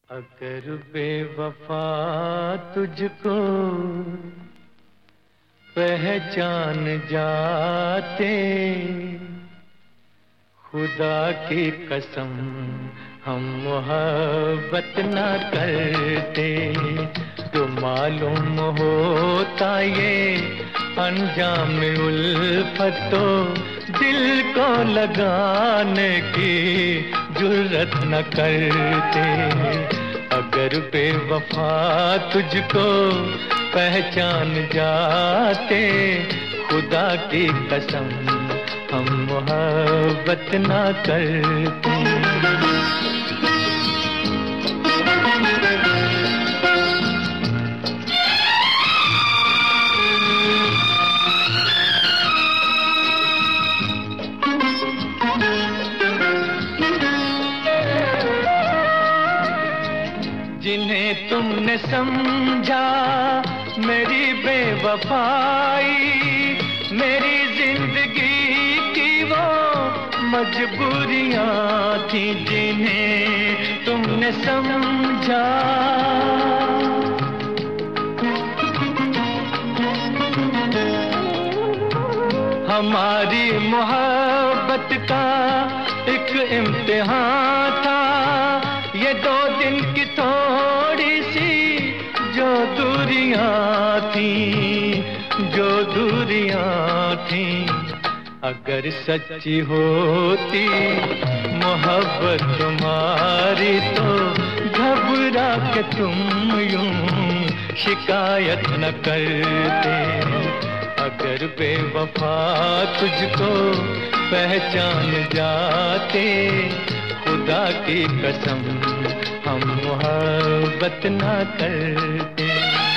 अगर बेवफा तुझको पहचान जाते, खुदा की कसम हम मोहब्बत न करते, तो मालूम होता ये अंजाम उल्फत, तो दिल को लगाने की जुर्रत न करते। अगर बेवफा तुझको पहचान जाते, खुदा की कसम हम मोहब्बत न करते। जिन्हें तुमने समझा मेरी बेवफाई, मेरी जिंदगी की वो मजबूरियां थी, जिन्हें तुमने समझा। हमारी मोहब्बत का एक इम्तिहान था ये, 2 दिन की थोड़ी सी जो दूरियां थी, अगर सच्ची होती मोहब्बत तुम्हारी, तो घबरा के तुम यूं शिकायत न करते। अगर बेवफा तुझको पहचान जाते, खुदा की कसम हम मोहब्बत न करते।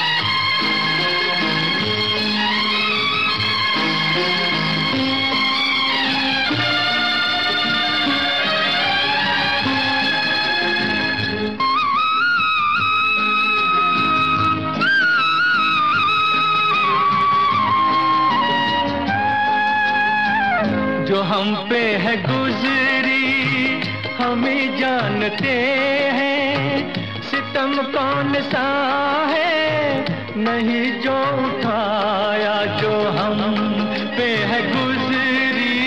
जो हम पे है गुजरी हम ही जानते हैं, सितम कौन सा है नहीं जो उठाया, जो हम पे है गुजरी।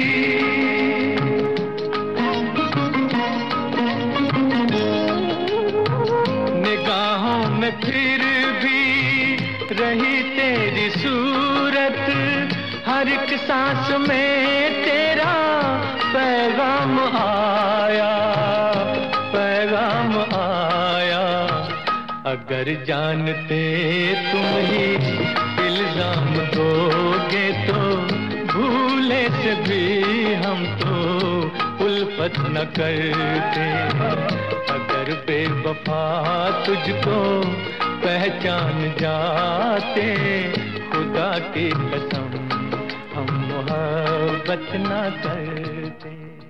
निगाहों में फिर भी रही तेरी सूरत, हर एक सांस में तेरा पैगाम आया, पैगाम आया। अगर जानते तुम ही इल्जाम दोगे, तो भूले से भी हम तो उल्फत न करते। अगर बेवफा तुझको पहचान जाते, खुदा की कसम हम मोहब्बत न करते।